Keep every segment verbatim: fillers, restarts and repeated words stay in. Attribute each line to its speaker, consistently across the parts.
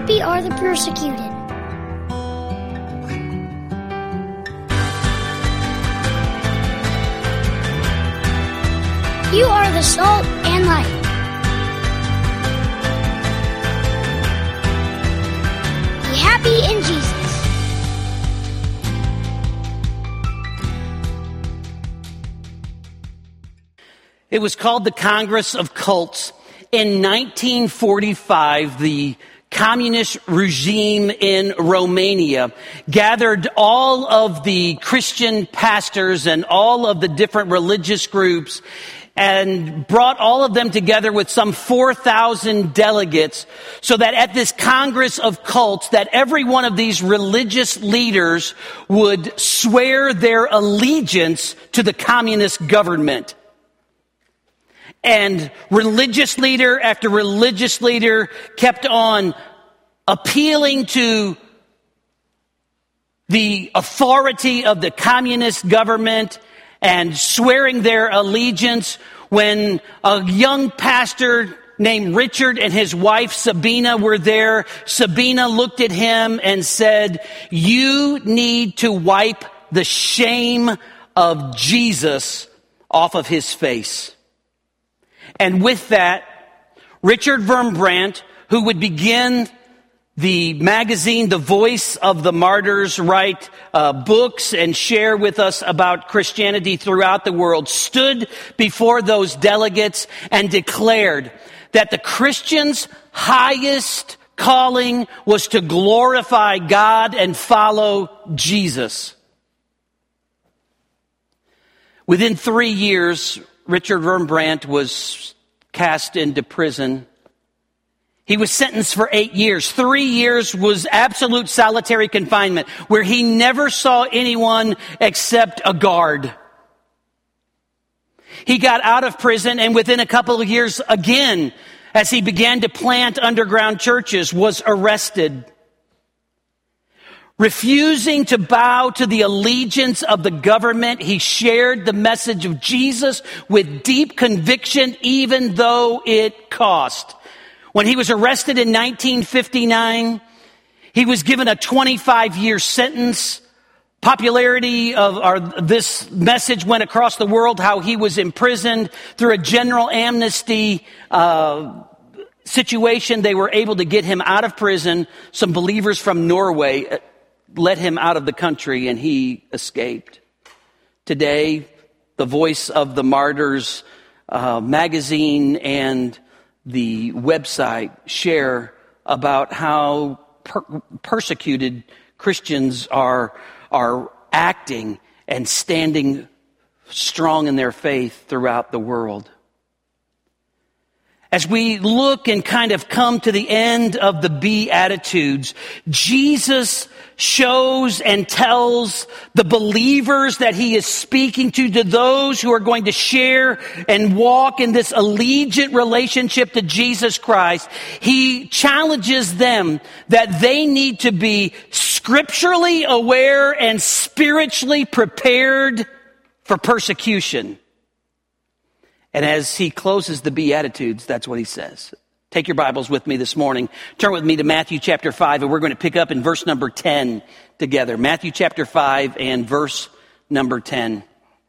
Speaker 1: Happy are the persecuted. You are the salt and light. Be happy in Jesus.
Speaker 2: It was called the Congress of Cults. In nineteen forty-five, the communist regime in Romania gathered all of the Christian pastors and all of the different religious groups and brought all of them together with some four thousand delegates, so that at this Congress of Cults, that every one of these religious leaders would swear their allegiance to the communist government. And religious leader after religious leader kept on appealing to the authority of the communist government and swearing their allegiance, when a young pastor named Richard and his wife Sabina were there. Sabina looked at him and said, "You need to wipe the shame of Jesus off of his face." And with that, Richard Wurmbrand, who would begin the magazine, The Voice of the Martyrs, write uh, books and share with us about Christianity throughout the world, stood before those delegates and declared that the Christians' highest calling was to glorify God and follow Jesus. Within three years, Richard Wurmbrand was cast into prison. He was sentenced for eight years. Three years was absolute solitary confinement, where he never saw anyone except a guard. He got out of prison, and within a couple of years, again, as he began to plant underground churches, was arrested. Refusing to bow to the allegiance of the government, he shared the message of Jesus with deep conviction, even though it cost. When he was arrested in nineteen fifty-nine, he was given a twenty-five year sentence. Popularity of our, this message went across the world, how he was imprisoned through a general amnesty uh, situation. They were able to get him out of prison. Some believers from Norway let him out of the country, and he escaped. Today, the Voice of the Martyrs uh, magazine and the website share about how per- persecuted Christians are, are acting and standing strong in their faith throughout the world. As we look and kind of come to the end of the Beatitudes, Jesus shows and tells the believers that he is speaking to, to those who are going to share and walk in this allegiant relationship to Jesus Christ. He challenges them that they need to be scripturally aware and spiritually prepared for persecution. And as he closes the Beatitudes, that's what he says. Take your Bibles with me this morning. Turn with me to Matthew chapter five, and we're going to pick up in verse number ten together. Matthew chapter five and verse number ten.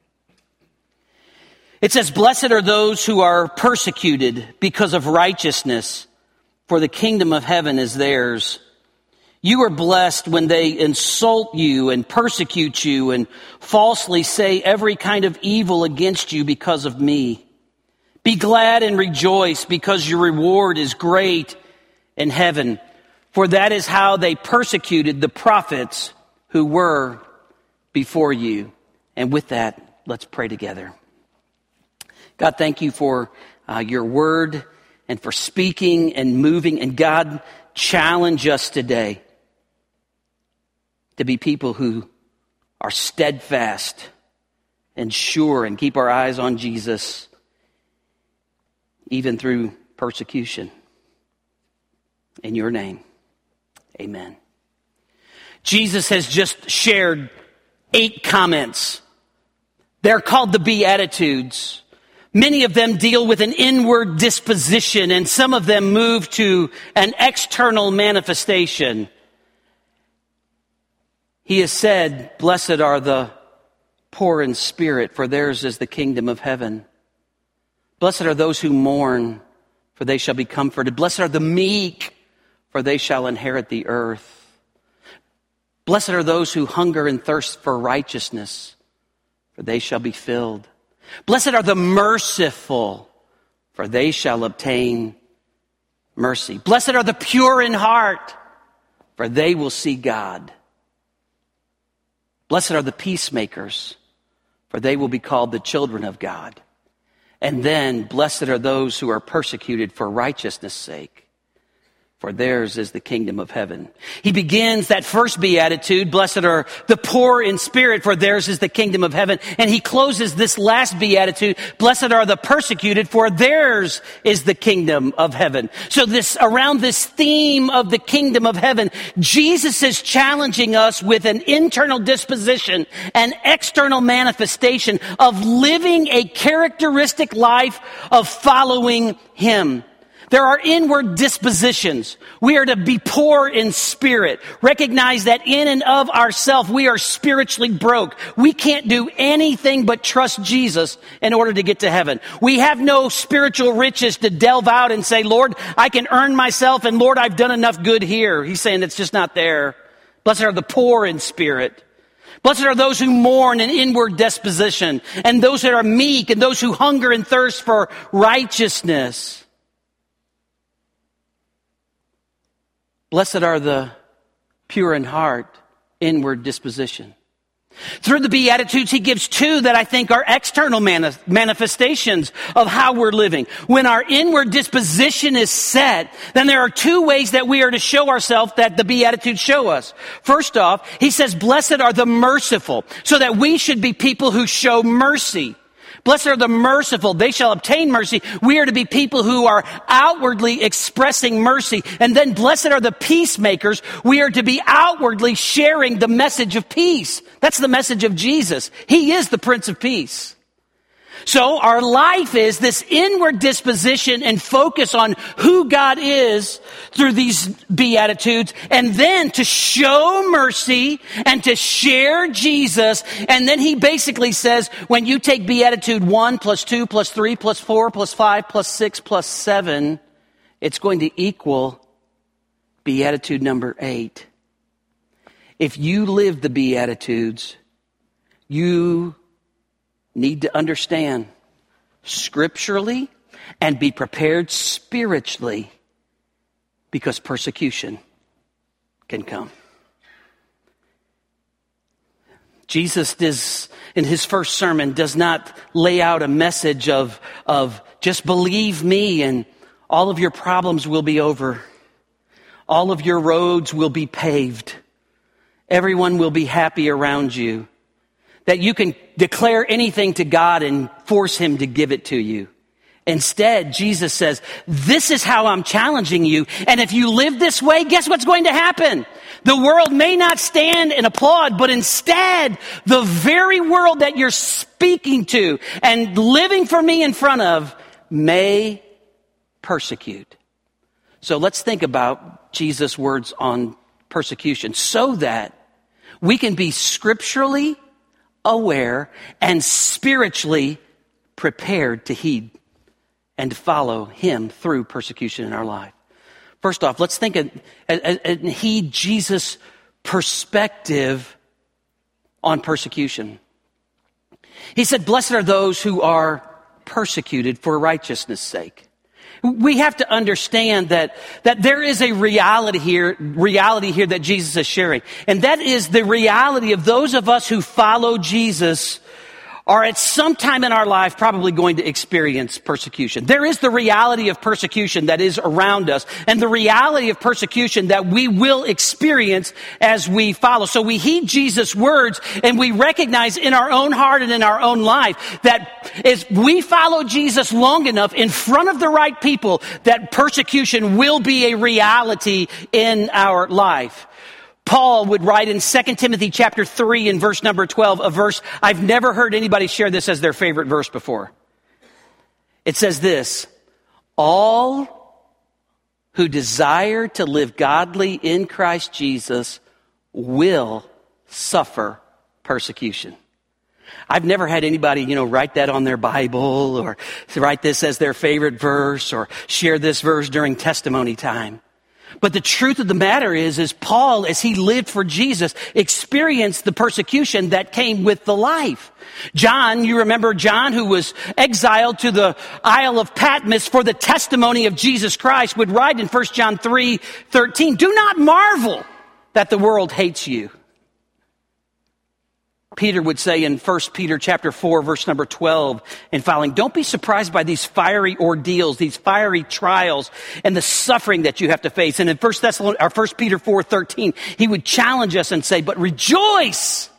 Speaker 2: It says, "Blessed are those who are persecuted because of righteousness, for the kingdom of heaven is theirs. You are blessed when they insult you and persecute you and falsely say every kind of evil against you because of me. Be glad and rejoice, because your reward is great in heaven. For that is how they persecuted the prophets who were before you." And with that, let's pray together. God, thank you for uh, your word and for speaking and moving. And God, challenge us today to be people who are steadfast and sure and keep our eyes on Jesus, even through persecution. In your name, amen. Jesus has just shared eight comments. They're called the Beatitudes. Many of them deal with an inward disposition, and some of them move to an external manifestation. He has said, "Blessed are the poor in spirit, for theirs is the kingdom of heaven. Blessed are those who mourn, for they shall be comforted. Blessed are the meek, for they shall inherit the earth. Blessed are those who hunger and thirst for righteousness, for they shall be filled. Blessed are the merciful, for they shall obtain mercy. Blessed are the pure in heart, for they will see God. Blessed are the peacemakers, for they will be called the children of God. And then, blessed are those who are persecuted for righteousness' sake, for theirs is the kingdom of heaven." He begins that first beatitude, "Blessed are the poor in spirit, for theirs is the kingdom of heaven." And he closes this last beatitude, "Blessed are the persecuted, for theirs is the kingdom of heaven." So this, around this theme of the kingdom of heaven, Jesus is challenging us with an internal disposition, an external manifestation of living a characteristic life of following him. There are inward dispositions. We are to be poor in spirit. Recognize that in and of ourselves, we are spiritually broke. We can't do anything but trust Jesus in order to get to heaven. We have no spiritual riches to delve out and say, "Lord, I can earn myself, and Lord, I've done enough good here." He's saying it's just not there. Blessed are the poor in spirit. Blessed are those who mourn an inward disposition, and those that are meek, and those who hunger and thirst for righteousness. Blessed are the pure in heart, inward disposition. Through the Beatitudes, he gives two that I think are external mani- manifestations of how we're living. When our inward disposition is set, then there are two ways that we are to show ourselves that the Beatitudes show us. First off, he says, "Blessed are the merciful," so that we should be people who show mercy. Blessed are the merciful, they shall obtain mercy. We are to be people who are outwardly expressing mercy. And then blessed are the peacemakers. We are to be outwardly sharing the message of peace. That's the message of Jesus. He is the Prince of Peace. So our life is this inward disposition and focus on who God is through these Beatitudes, and then to show mercy and to share Jesus. And then he basically says, when you take Beatitude one plus two plus three plus four plus five plus six plus seven, it's going to equal Beatitude number eight. If you live the Beatitudes, you need to understand scripturally and be prepared spiritually, because persecution can come. Jesus does, in his first sermon, does not lay out a message of, of just believe me and all of your problems will be over. All of your roads will be paved. Everyone will be happy around you. That you can declare anything to God and force him to give it to you. Instead, Jesus says, this is how I'm challenging you. And if you live this way, guess what's going to happen? The world may not stand and applaud, but instead, the very world that you're speaking to and living for me in front of may persecute. So let's think about Jesus' words on persecution so that we can be scripturally aware and spiritually prepared to heed and to follow him through persecution in our life. First off, let's think and, and, and heed Jesus' perspective on persecution. He said, "Blessed are those who are persecuted for righteousness' sake." We have to understand that, that there is a reality here, reality here that Jesus is sharing. And that is the reality of those of us who follow Jesus are at some time in our life probably going to experience persecution. There is the reality of persecution that is around us, and the reality of persecution that we will experience as we follow. So we heed Jesus' words, and we recognize in our own heart and in our own life that as we follow Jesus long enough in front of the right people, that persecution will be a reality in our life. Paul would write in Second Timothy chapter three and verse number twelve, a verse I've never heard anybody share this as their favorite verse before. It says this, all who desire to live godly in Christ Jesus will suffer persecution. I've never had anybody, you know, write that on their Bible or write this as their favorite verse or share this verse during testimony time. But the truth of the matter is, is Paul, as he lived for Jesus, experienced the persecution that came with the life. John, you remember John, who was exiled to the Isle of Patmos for the testimony of Jesus Christ, would write in First John three thirteen, do not marvel that the world hates you. Peter would say in First Peter chapter four, verse number twelve and following, don't be surprised by these fiery ordeals, these fiery trials, and the suffering that you have to face. And in First Thessalonians, or First Peter four thirteen, he would challenge us and say, but rejoice,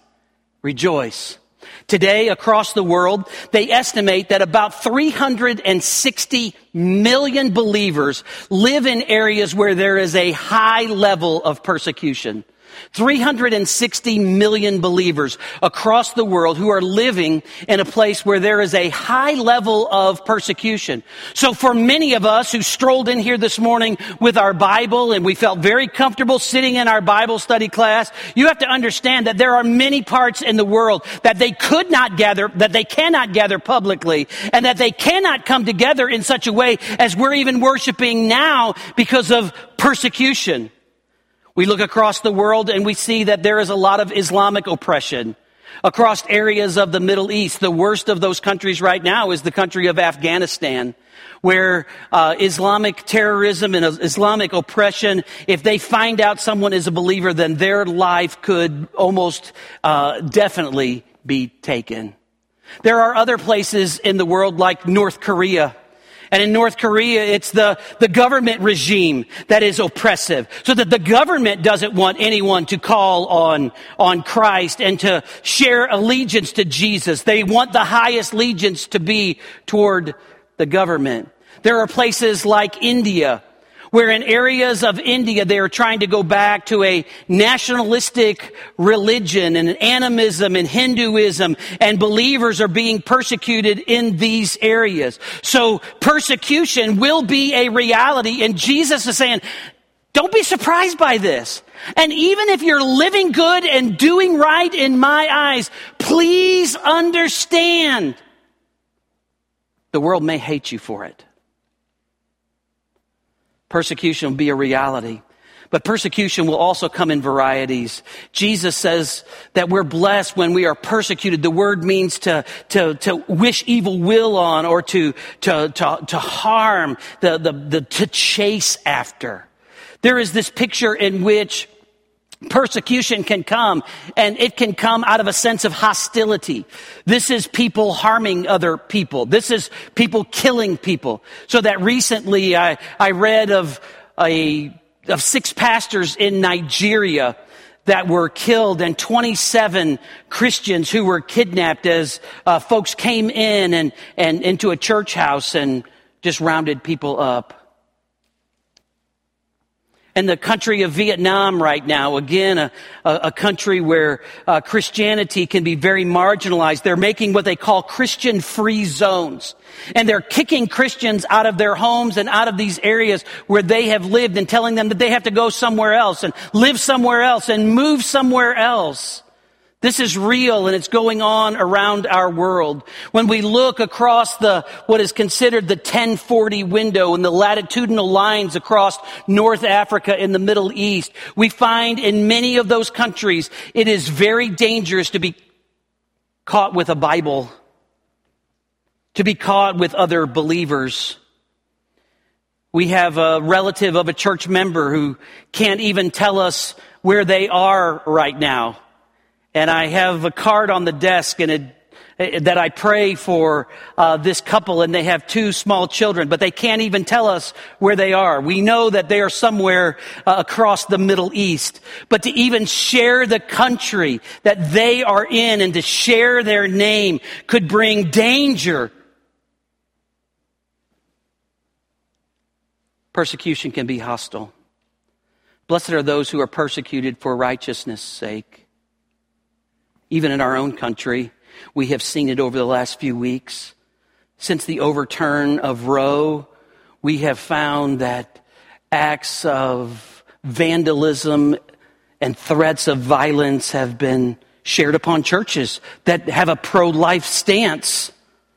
Speaker 2: rejoice. Today, across the world, they estimate that about three hundred sixty million believers live in areas where there is a high level of persecution. three hundred sixty million believers across the world who are living in a place where there is a high level of persecution. So for many of us who strolled in here this morning with our Bible and we felt very comfortable sitting in our Bible study class, you have to understand that there are many parts in the world that they could not gather, that they cannot gather publicly, and that they cannot come together in such a way as we're even worshiping now because of persecution. We look across the world and we see that there is a lot of Islamic oppression across areas of the Middle East. The worst of those countries right now is the country of Afghanistan, where uh, Islamic terrorism and Islamic oppression, if they find out someone is a believer, then their life could almost uh, definitely be taken. There are other places in the world like North Korea. And in North Korea, it's the, the government regime that is oppressive. So that the government doesn't want anyone to call on, on Christ and to share allegiance to Jesus. They want the highest allegiance to be toward the government. There are places like India, where in areas of India, they are trying to go back to a nationalistic religion and an animism and Hinduism, and believers are being persecuted in these areas. So persecution will be a reality, and Jesus is saying, don't be surprised by this. And even if you're living good and doing right in my eyes, please understand the world may hate you for it. Persecution will be a reality. But persecution will also come in varieties. Jesus says that we're blessed when we are persecuted. The word means to, to, to wish evil will on, or to, to, to, to harm, the, the, the, to chase after. There is this picture in which persecution can come, and it can come out of a sense of hostility. This is people harming other people. This is people killing people. So that recently I, I read of a, of six pastors in Nigeria that were killed, and twenty-seven Christians who were kidnapped as uh, folks came in and, and into a church house and just rounded people up. In the country of Vietnam right now, again, a, a country where uh, Christianity can be very marginalized. They're making what they call Christian-free zones. And they're kicking Christians out of their homes and out of these areas where they have lived, and telling them that they have to go somewhere else and live somewhere else and move somewhere else. This is real, and it's going on around our world. When we look across the, what is considered the ten forty window and the latitudinal lines across North Africa and the Middle East, we find in many of those countries, it is very dangerous to be caught with a Bible, to be caught with other believers. We have a relative of a church member who can't even tell us where they are right now. And I have a card on the desk and it, that I pray for uh, this couple, and they have two small children, but they can't even tell us where they are. We know that they are somewhere uh, across the Middle East. But to even share the country that they are in and to share their name could bring danger. Persecution can be hostile. Blessed are those who are persecuted for righteousness' sake. Even in our own country, we have seen it over the last few weeks. Since the overturn of Roe, we have found that acts of vandalism and threats of violence have been shared upon churches that have a pro-life stance.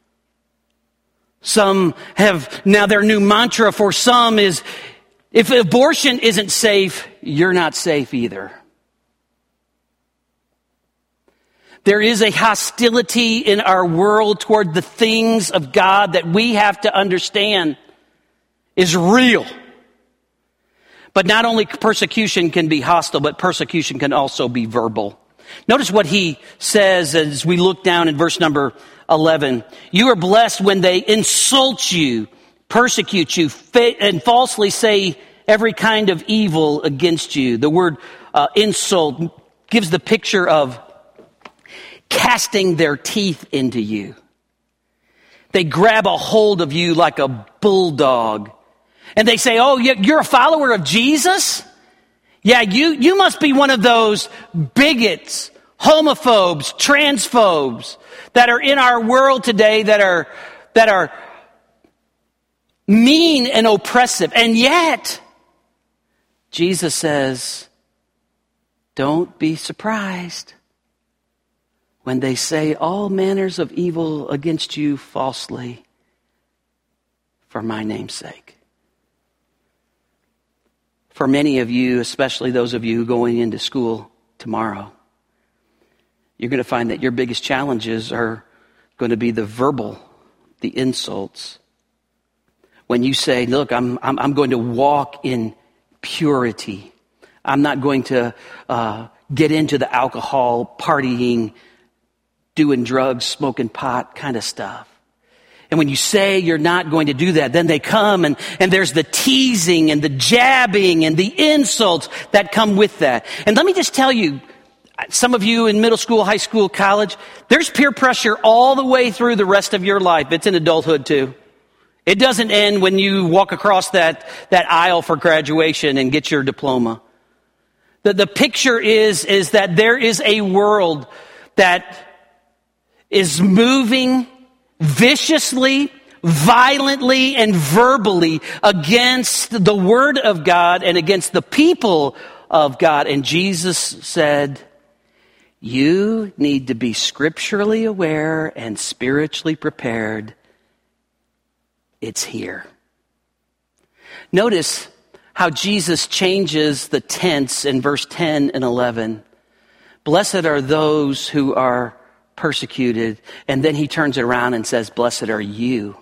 Speaker 2: Some have, now their new mantra for some is, if abortion isn't safe, you're not safe either. There is a hostility in our world toward the things of God that we have to understand is real. But not only persecution can be hostile, but persecution can also be verbal. Notice what he says as we look down in verse number eleven. You are blessed when they insult you, persecute you, and falsely say every kind of evil against you. The word uh, insult gives the picture of casting their teeth into you. They grab a hold of you like a bulldog. And they say, oh, you're a follower of Jesus? Yeah, you, you must be one of those bigots, homophobes, transphobes that are in our world today that are, that are mean and oppressive. And yet, Jesus says, don't be surprised when they say all manners of evil against you falsely for my name's sake. For many of you, especially those of you going into school tomorrow, you're going to find that your biggest challenges are going to be the verbal, the insults. When you say, look, I'm, I'm, I'm going to walk in purity. I'm not going to uh, get into the alcohol, partying, doing drugs, smoking pot kind of stuff. And when you say you're not going to do that, then they come and, and there's the teasing and the jabbing and the insults that come with that. And let me just tell you, some of you in middle school, high school, college, there's peer pressure all the way through the rest of your life. It's in adulthood too. It doesn't end when you walk across that, that aisle for graduation and get your diploma. The, the picture is, is that there is a world that is moving viciously, violently, and verbally against the Word of God and against the people of God. And Jesus said, you need to be scripturally aware and spiritually prepared. It's here. Notice how Jesus changes the tense in verse ten and eleven. Blessed are those who are persecuted. And then he turns it around and says, blessed are you.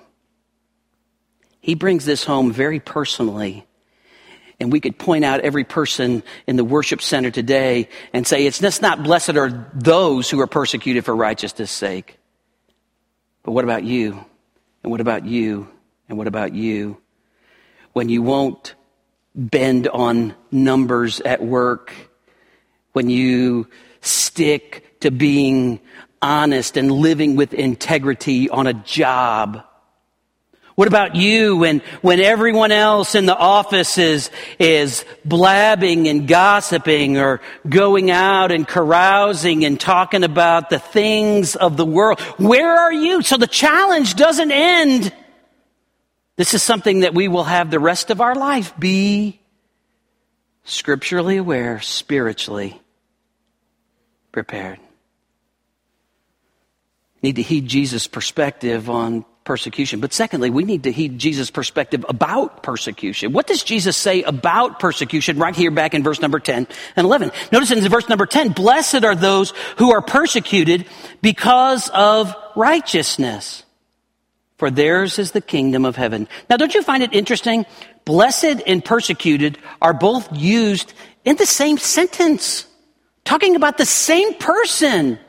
Speaker 2: He brings this home very personally. And we could point out every person in the worship center today and say, it's just not blessed are those who are persecuted for righteousness' sake. But what about you? And what about you? And what about you? When you won't bend on numbers at work, when you stick to being honest and living with integrity on a job. What about you when, when everyone else in the office is, is blabbing and gossiping or going out and carousing and talking about the things of the world? Where are you? So the challenge doesn't end. This is something that we will have the rest of our life. Be scripturally aware, spiritually prepared. Need to heed Jesus' perspective on persecution. But secondly, we need to heed Jesus' perspective about persecution. What does Jesus say about persecution right here back in verse number ten and eleven? Notice in verse number ten, blessed are those who are persecuted because of righteousness, for theirs is the kingdom of heaven. Now, don't you find it interesting? Blessed and persecuted are both used in the same sentence, talking about the same person.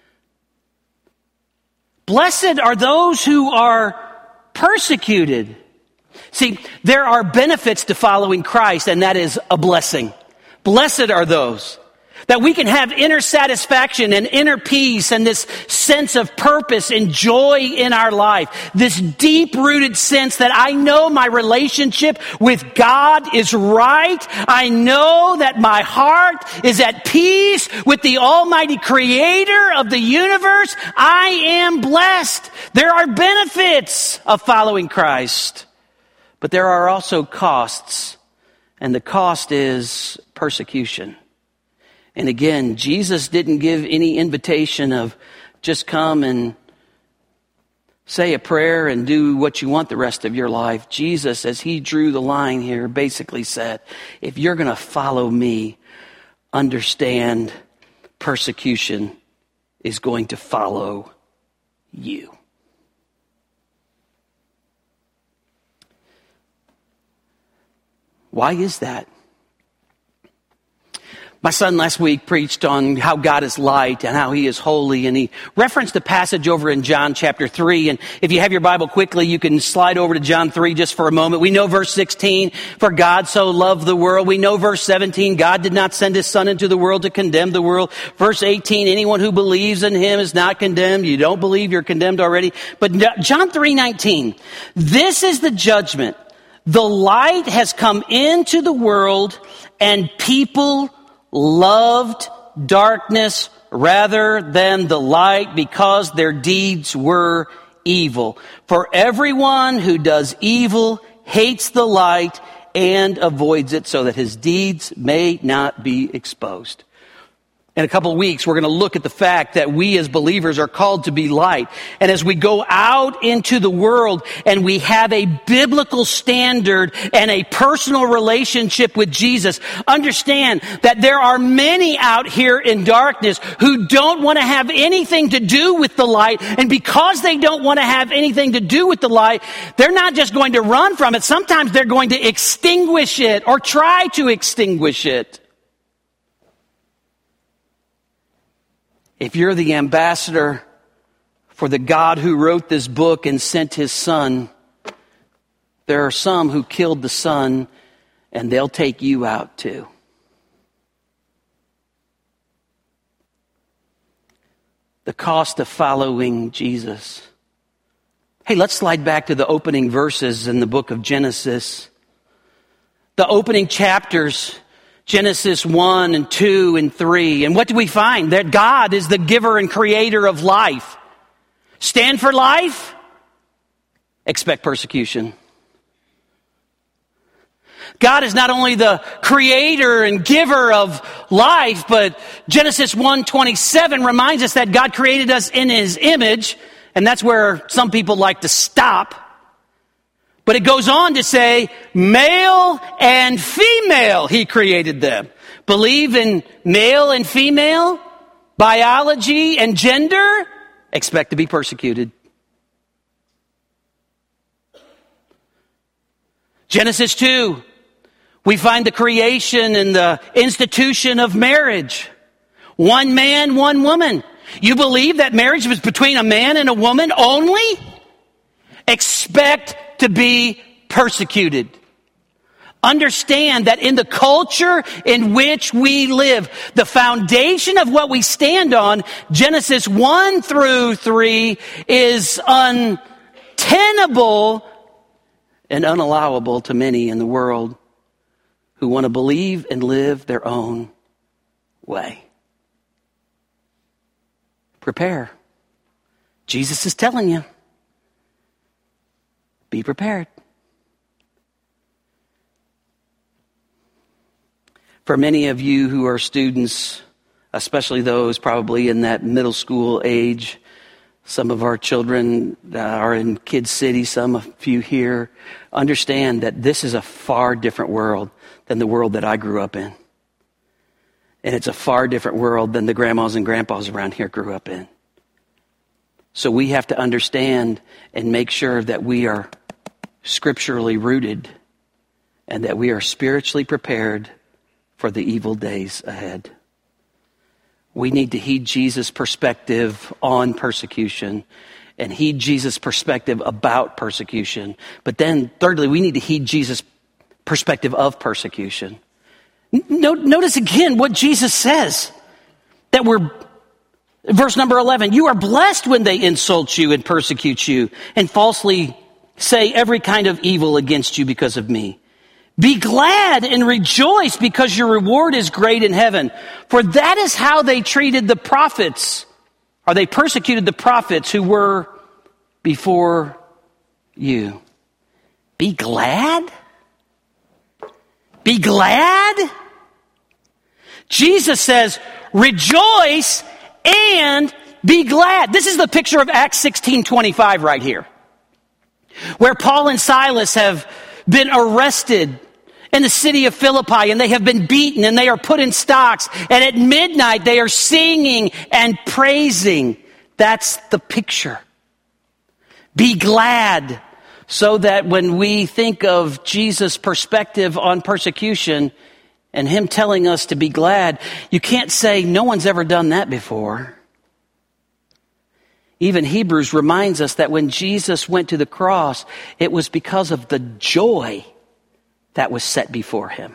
Speaker 2: Blessed are those who are persecuted. See, there are benefits to following Christ, and that is a blessing. Blessed are those. That we can have inner satisfaction and inner peace and this sense of purpose and joy in our life. This deep-rooted sense that I know my relationship with God is right. I know that my heart is at peace with the Almighty Creator of the universe. I am blessed. There are benefits of following Christ, but there are also costs, and the cost is persecution. And again, Jesus didn't give any invitation of just come and say a prayer and do what you want the rest of your life. Jesus, as he drew the line here, basically said, if you're going to follow me, understand persecution is going to follow you. Why is that? My son last week preached on how God is light and how he is holy, and he referenced a passage over in John chapter three. And if you have your Bible quickly, you can slide over to John three just for a moment. We know verse sixteen, for God so loved the world. We know verse seventeen, God did not send his son into the world to condemn the world. Verse eighteen, anyone who believes in him is not condemned. You don't believe, you're condemned already. But John three nineteen, this is the judgment. The light has come into the world, and people loved darkness rather than the light because their deeds were evil. For everyone who does evil hates the light and avoids it so that his deeds may not be exposed. In a couple of weeks, we're going to look at the fact that we as believers are called to be light. And as we go out into the world and we have a biblical standard and a personal relationship with Jesus, understand that there are many out here in darkness who don't want to have anything to do with the light. And because they don't want to have anything to do with the light, they're not just going to run from it. Sometimes they're going to extinguish it or try to extinguish it. If you're the ambassador for the God who wrote this book and sent his son, there are some who killed the son, and they'll take you out too. The cost of following Jesus. Hey, let's slide back to the opening verses in the book of Genesis. The opening chapters, Genesis one and two and three. And what do we find? That God is the giver and creator of life. Stand for life? Expect persecution. God is not only the creator and giver of life, but Genesis one twenty-seven reminds us that God created us in his image. And that's where some people like to stop. But it goes on to say, male and female, he created them. Believe in male and female, biology and gender, expect to be persecuted. Genesis two, we find the creation and the institution of marriage. One man, one woman. You believe that marriage was between a man and a woman only? Expect to be persecuted. Understand that in the culture in which we live, the foundation of what we stand on, Genesis one through three, is untenable and unallowable to many in the world who want to believe and live their own way. Prepare. Jesus is telling you. Be prepared. For many of you who are students, especially those probably in that middle school age, some of our children are in Kid City, some of you here, understand that this is a far different world than the world that I grew up in. And it's a far different world than the grandmas and grandpas around here grew up in. So we have to understand and make sure that we are scripturally rooted and that we are spiritually prepared for the evil days ahead. We need to heed Jesus' perspective on persecution and heed Jesus' perspective about persecution. But then thirdly, we need to heed Jesus' perspective of persecution. Notice again what Jesus says, that we're, verse number eleven, you are blessed when they insult you and persecute you and falsely say every kind of evil against you because of me. Be glad and rejoice because your reward is great in heaven. For that is how they treated the prophets, or they persecuted the prophets who were before you. Be glad? Be glad? Jesus says, rejoice and be glad. This is the picture of Acts sixteen twenty-five right here, where Paul and Silas have been arrested in the city of Philippi, and they have been beaten, and they are put in stocks, and at midnight they are singing and praising. That's the picture. Be glad, so that when we think of Jesus' perspective on persecution and him telling us to be glad, you can't say no one's ever done that before. Even Hebrews reminds us that when Jesus went to the cross, it was because of the joy that was set before him.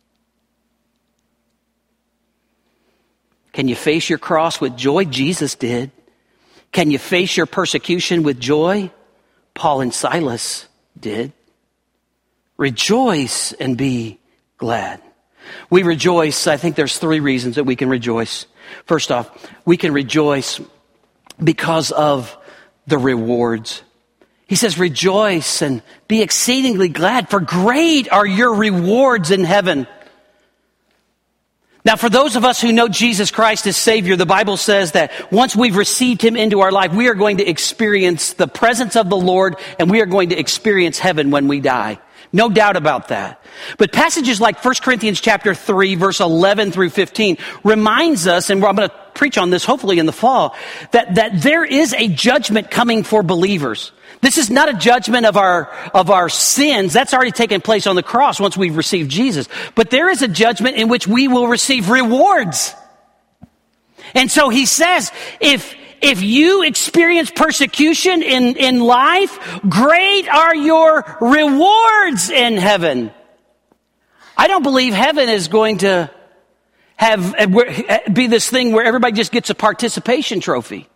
Speaker 2: Can you face your cross with joy? Jesus did. Can you face your persecution with joy? Paul and Silas did. Rejoice and be glad. We rejoice. I think there's three reasons that we can rejoice. First off, we can rejoice because of the rewards. He says, rejoice and be exceedingly glad, for great are your rewards in heaven. Now, for those of us who know Jesus Christ as Savior, the Bible says that once we've received him into our life, we are going to experience the presence of the Lord, and we are going to experience heaven when we die. No doubt about that. But passages like First Corinthians chapter three, verse eleven through fifteen reminds us, and I'm going to preach on this hopefully in the fall, that, that there is a judgment coming for believers. This is not a judgment of our, of our sins. That's already taken place on the cross once we've received Jesus. But there is a judgment in which we will receive rewards. And so he says, if, if you experience persecution in, in life, great are your rewards in heaven. I don't believe heaven is going to have, be this thing where everybody just gets a participation trophy.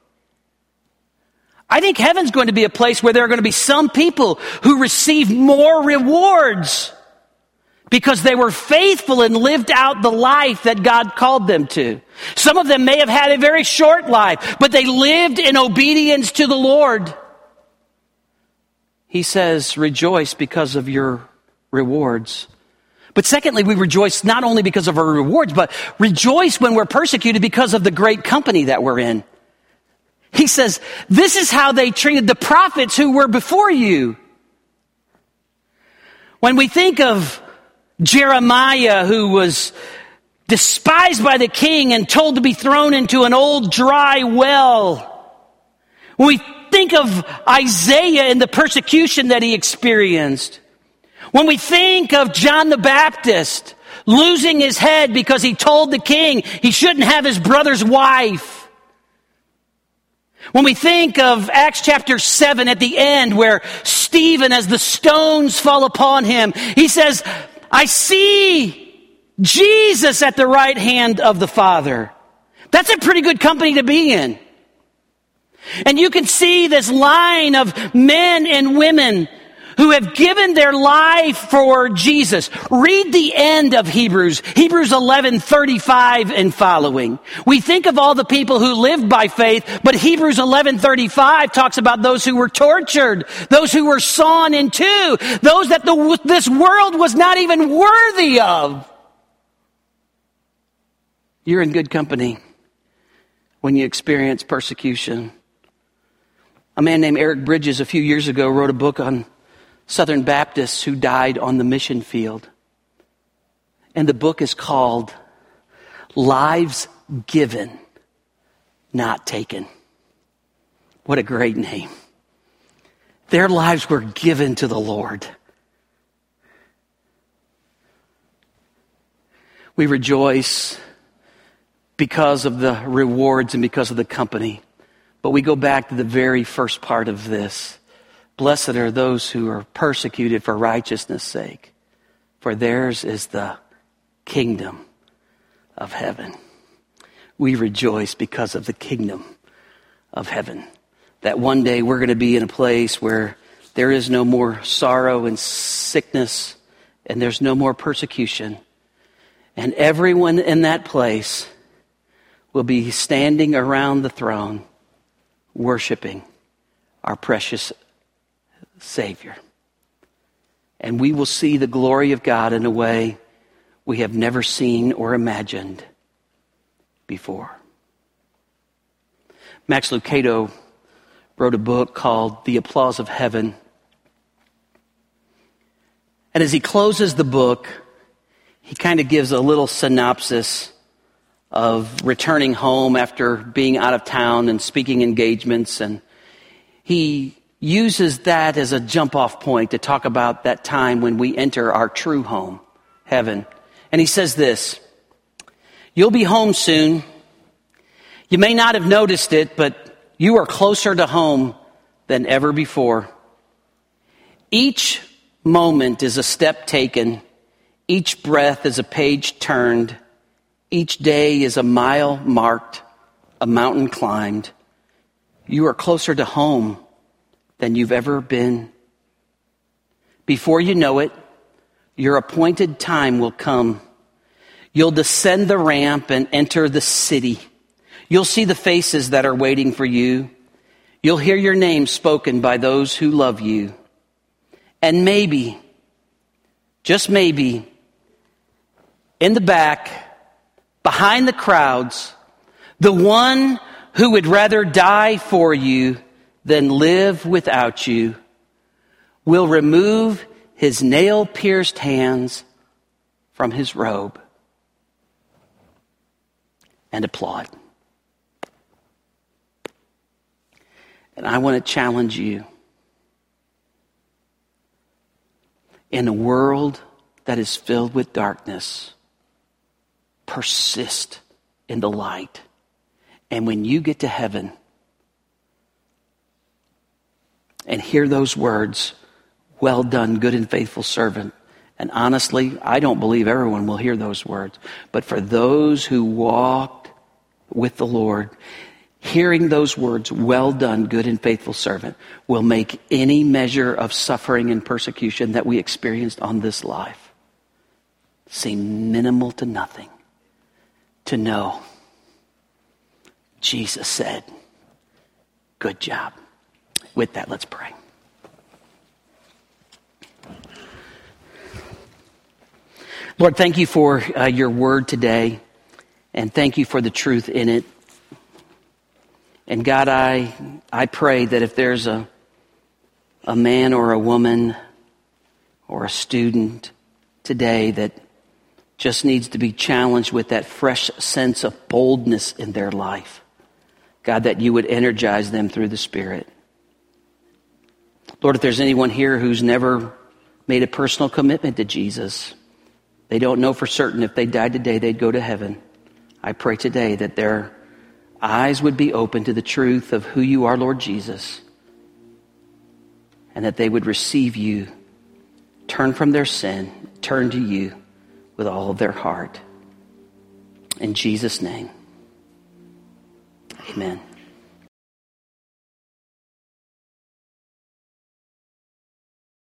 Speaker 2: I think heaven's going to be a place where there are going to be some people who receive more rewards because they were faithful and lived out the life that God called them to. Some of them may have had a very short life, but they lived in obedience to the Lord. He says, rejoice because of your rewards. But secondly, we rejoice not only because of our rewards, but rejoice when we're persecuted because of the great company that we're in. He says, this is how they treated the prophets who were before you. When we think of Jeremiah, who was despised by the king and told to be thrown into an old dry well. When we think of Isaiah and the persecution that he experienced. When we think of John the Baptist losing his head because he told the king he shouldn't have his brother's wife. When we think of Acts chapter seven at the end where Stephen, as the stones fall upon him, he says, I see Jesus at the right hand of the Father. That's a pretty good company to be in. And you can see this line of men and women who have given their life for Jesus. Read the end of Hebrews, Hebrews eleven thirty-five and following. We think of all the people who lived by faith, but Hebrews eleven thirty-five talks about those who were tortured, those who were sawn in two, those that the, this world was not even worthy of. You're in good company when you experience persecution. A man named Eric Bridges a few years ago wrote a book on Southern Baptists who died on the mission field. And the book is called Lives Given, Not Taken. What a great name. Their lives were given to the Lord. We rejoice because of the rewards and because of the company. But we go back to the very first part of this. Blessed are those who are persecuted for righteousness' sake, for theirs is the kingdom of heaven. We rejoice because of the kingdom of heaven. That one day we're going to be in a place where there is no more sorrow and sickness, and there's no more persecution. And everyone in that place will be standing around the throne, worshiping our precious Savior. And we will see the glory of God in a way we have never seen or imagined before. Max Lucado wrote a book called The Applause of Heaven. And as he closes the book, he kind of gives a little synopsis of returning home after being out of town and speaking engagements. And he uses that as a jump-off point to talk about that time when we enter our true home, heaven. And he says this: you'll be home soon. You may not have noticed it, but you are closer to home than ever before. Each moment is a step taken. Each breath is a page turned. Each day is a mile marked, a mountain climbed. You are closer to home than you've ever been. Before you know it, your appointed time will come. You'll descend the ramp and enter the city. You'll see the faces that are waiting for you. You'll hear your name spoken by those who love you. And maybe, just maybe, in the back, behind the crowds, the one who would rather die for you than live without you will remove his nail-pierced hands from his robe and applaud. And I want to challenge you. In a world that is filled with darkness, persist in the light. And when you get to heaven and hear those words, well done, good and faithful servant. And honestly, I don't believe everyone will hear those words. But for those who walked with the Lord, hearing those words, well done, good and faithful servant, will make any measure of suffering and persecution that we experienced on this life seem minimal to nothing. To know Jesus said, good job. With that, let's pray. Lord, thank you for uh, your word today, and thank you for the truth in it. And God, I I pray that if there's a a man or a woman or a student today that just needs to be challenged with that fresh sense of boldness in their life, God, that you would energize them through the Spirit. Lord, if there's anyone here who's never made a personal commitment to Jesus, they don't know for certain if they died today they'd go to heaven, I pray today that their eyes would be open to the truth of who you are, Lord Jesus, and that they would receive you, turn from their sin, turn to you with all of their heart. In Jesus' name, amen.